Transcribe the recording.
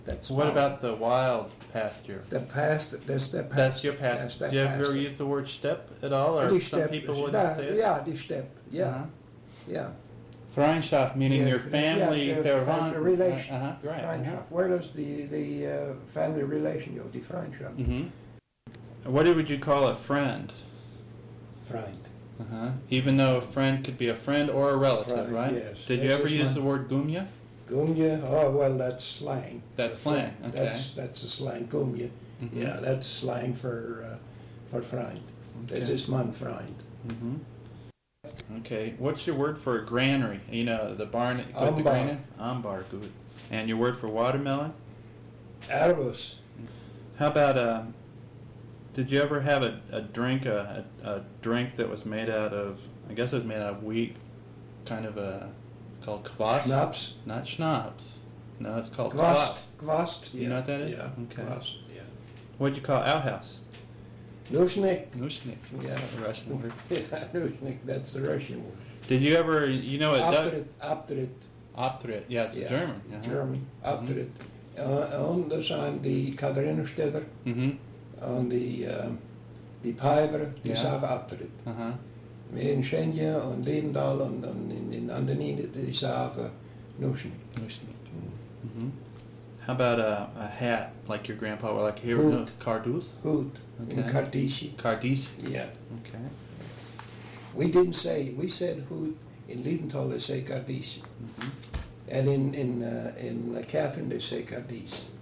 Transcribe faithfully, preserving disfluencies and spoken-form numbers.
That's What all. about the wild pasture? The past, that's the past. That's your pasture. That's Do you the ever pasture. use the word steppe at all, or Die some steppe, people wouldn't da, say it? yeah, die steppe, yeah, Uh-huh. yeah. Freundschaft, meaning Yeah, your family, yeah, the verwandt. family relation. Uh-huh, right. Uh-huh. Freundschaft. Where does the, the uh, family relation go? Die Freundschaft. Mm-hmm. What would you call a friend? Freund. Uh-huh. Even though a friend could be a friend or a relative, Friend, right? yes. Did you Yes, ever it's use my- the word gumya? Gumya, oh, well, that's slang. That's for slang, friend. okay. That's, that's a slang, gumya. Mhm. Yeah, that's slang for, uh, for Freund. Das Okay. ist mein Freund. Mm-hmm. Okay. What's your word for a granary? You know, the barn that you put the Ambar. grain in? Ambar, good. And your word for watermelon? Erbus. How about, um, did you ever have a, a drink, a, a, a drink that was made out of, I guess it was made out of wheat, kind of a, it's called kvass? Schnaps. Not schnapps. No, it's called Gwast. kvass. Gwast. You Yeah. know what that is? Yeah. Okay. Gwast. Yeah. What'd you call outhouse? Nushnik. Nushnik. Yeah. The Russian word. Yeah, Nushnik. That's the Russian word. Did you ever, you know what? Abtritt. Abtritt. Optrit. Yeah, it's Yeah. German. Uh-huh. German. Abtritt. Uh, und er zijn die Katharinensteder Mm-hmm. en die, uh, die Pijveren, die Ja. zeggen Abtritt. Uh-huh. Meer in Schenje en Levendal en, en in, in Andenine, die zeggen Nushnik. Nushnik. Mm-hmm. How about a, a hat, like your grandpa, or like here, Hoed. no, Cardoes? Goed. In Okay. Kardische. Cardis? Yeah. Okay. We didn't say, we said Hoed. In Liebenthal they say Kardische. Mm-hmm. And in, in, uh, in Catherine they say Kardische.